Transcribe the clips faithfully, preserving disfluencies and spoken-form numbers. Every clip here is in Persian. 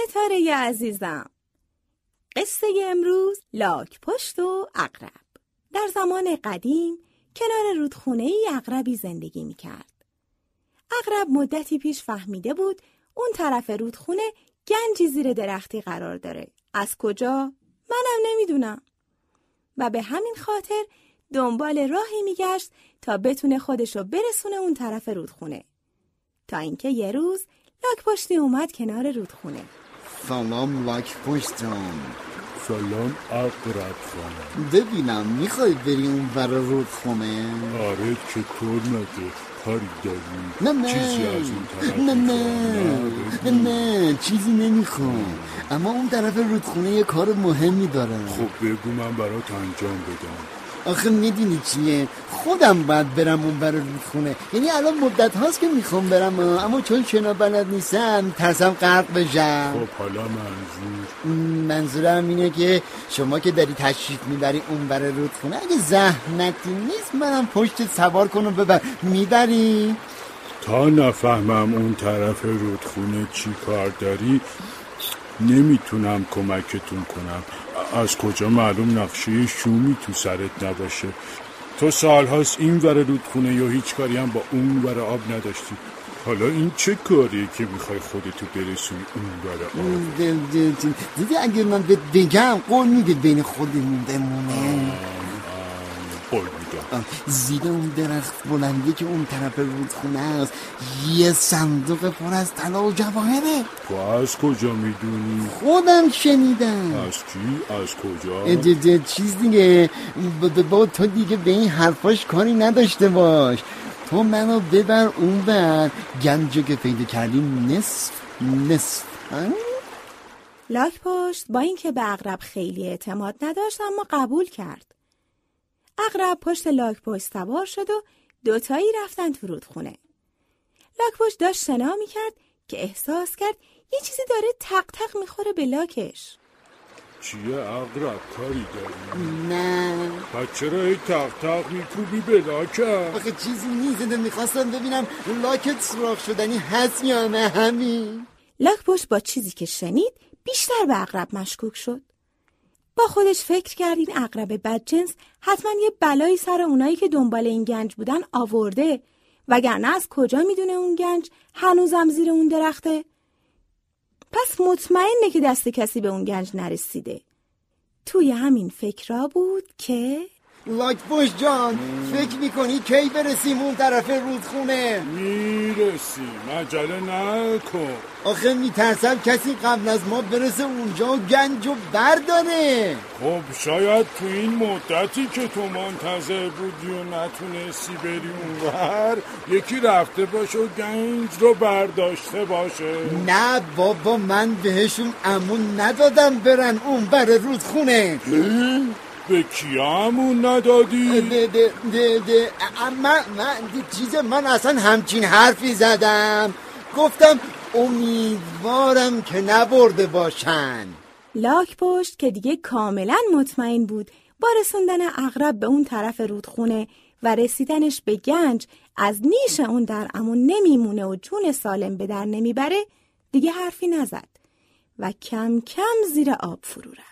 ستاره عزیزم، قصه امروز لاک‌پشت و عقرب. در زمان قدیم کنار رودخونه‌ای عقربی زندگی می‌کرد. عقرب مدتی پیش فهمیده بود اون طرف رودخونه گنجی زیر درختی قرار داره. از کجا؟ منم نمیدونم. و به همین خاطر دنبال راهی میگشت تا بتونه خودشو برسونه اون طرف رودخونه. تا اینکه یه روز لاک‌پشتی اومد کنار رودخونه. سلام لاک‌پشت جان. سلام عقرب خانم. ببینم میخوای بری اون ور رودخونه؟ آره چطور مگه؟ کاری داری؟ نه نه چیزی از اون طرف نه نه نه نه چیزی نمیخوام، اما اون طرف رودخونه یه کار مهمی داره. خب بگو من برات انجام بدم. آخه میدونی چیه؟ خودم باید برم اون بر رودخونه. یعنی الان مدت هاست که میخوام برم، اما چون شنا بلد نیستم ترسم غرق بشم. خب حالا منظور؟ منظورم اینه که شما که داری تشریف میبری اون بر رودخونه، اگه زحمتی نیست منم پشت سوار کنم ببر. میبری؟ تا نفهمم اون طرف رودخونه چی کار داری نمیتونم کمکتون کنم. از کجا معلوم نقشه شومی تو سرت نباشه؟ تو سالهاست این ور رودخونه یا هیچ کاری هم با اون ور آب نداشتی. حالا این چه کاریه که میخوای خودتو برسونی اون ور آب؟ دیدی اگر من بهت بگم قول میده بین خودمون بمونه؟ قول میدم. زیر اون درخت بلندی که اون طرف رودخونه است یه صندوق پر از طلا و جواهره. تو از کجا میدونی؟ خودم شنیدم. از کی؟ از کجا؟ ده ده چیز دیگه با تو دیگه به این حرفاش کاری نداشته باش. تو منو ببر اون بر، گنجو که پیدا کردیم نصف نصف. لاک‌پشت با اینکه به عقرب خیلی اعتماد نداشت اما قبول کرد. عقرب پشت لاک‌پشت سوار شد و دوتایی رفتن تو رودخونه. لاک‌پشت داشت شنا میکرد که احساس کرد یه چیزی داره تق تق میخوره به لاکش. چیه عقرب؟ کاری داری؟ نه. پس چرا هی تق تق میکوبی به لاکم؟ آخه چیزی نیست، میخواستم ببینم لاکت سوراخ شدنی هست یا نه. همین. لاک‌پشت با چیزی که شنید بیشتر به عقرب مشکوک شد. با خودش فکر کرد این عقرب بدجنس حتما یه بلایی سر اونایی که دنبال این گنج بودن آورده، وگرنه از کجا میدونه اون گنج هنوزم زیر اون درخته؟ پس مطمئنه که دست کسی به اون گنج نرسیده. توی همین فکرها بود که لاک‌پشت جان فکر میکنی کی برسیم اون طرف رودخونه؟ میرسیم، عجله نکن. آخه میترسم کسی قبل از ما برسه اونجا و گنجو برداره. خب شاید تو این مدتی که تو منتظر بودی و نتونستی بری اونور یکی رفته باشه و گنج رو برداشته باشه. نه بابا، من بهشون امون ندادم برن اون بر رودخونه. به کیامون ندادی؟ ده ده ده ده من من چیز من اصلا همچین حرفی زدم. گفتم امیدوارم که نبرده باشن. لاک‌پشت که دیگه کاملا مطمئن بود با رسوندن عقرب به اون طرف رودخونه و رسیدنش به گنج از نیش اون در امون نمیمونه و جون سالم به در نمیبره، دیگه حرفی نزد و کم کم زیر آب فرو رفت.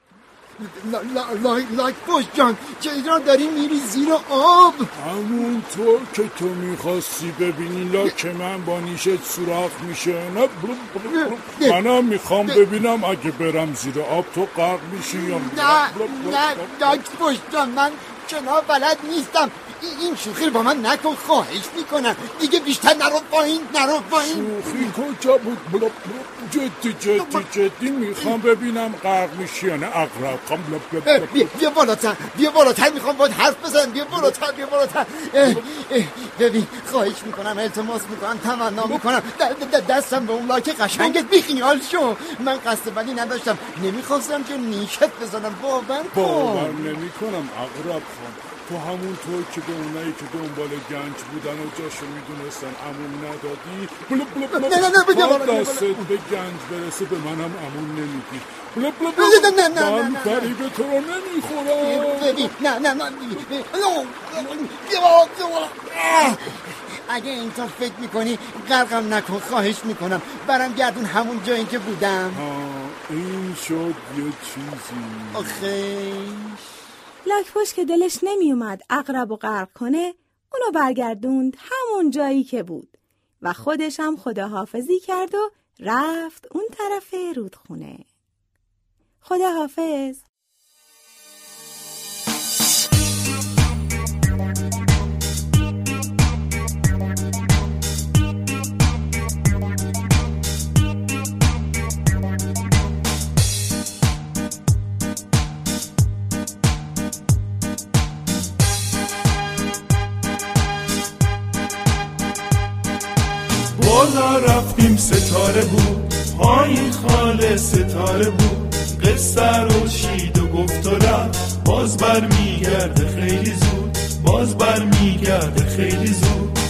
لاک‌پشت جان چرا داری میری زیر آب؟ همونطور که تو میخواستی ببینی لاک من با نیشت سوراخ میشه. نه منم میخوام ببینم اگه برم زیر آب تو غرق میشی یا نه. نه لاک‌پشت جان من شنا بلد نیستم. این شوخی با من نکن، خواهش میکنم. دیگه بیشتر نرو پایین نرو پایین. شوخی کجا بود؟ بلا بلا. جدی جدی جدی میخوام ببینم غرق میشی یا نه عقرب. بیا بیا بالاتر بیا بالاتر میخوام باید حرف بزنم. بیا بالاتر بیا بالاتر. ببین خواهش میکنم، التماس میکنم، تمنا میکنم دستم به اون لاک قشنگت بیخیال شو. من قصد بدی نداشتم، نمیخواستم که نیشت بزنم. باور کن. باور نمیکنم عقرب خان. تو همونطور که به اونایی که دنبال گنج بودن و جاشو میدونستن امون ندادی، بلو بلو بلو نه نه نه تا دستت به گنج برسه به منم امون نمیدی. بلو بلو بلو نه نه نه من فریب تو رو نمیخورم. ببین نه نه نه اگه اینطور فکر میکنی غرقم نکن، خواهش میکنم. برم گردون همون جایی که بودم. این شد یه چیزی. آخیش لاک‌پشت که دلش نمی اومد عقرب و غرق کنه، اونو برگردوند همون جایی که بود و خودش هم خداحافظی کرد و رفت اون طرف رودخونه. خداحافظ. بالا رفتیم ستاره بود، پایین خاله ستاره بود. قصه رو شید و گفت و رفت، باز بر میگرده خیلی زود، باز بر میگرده خیلی زود.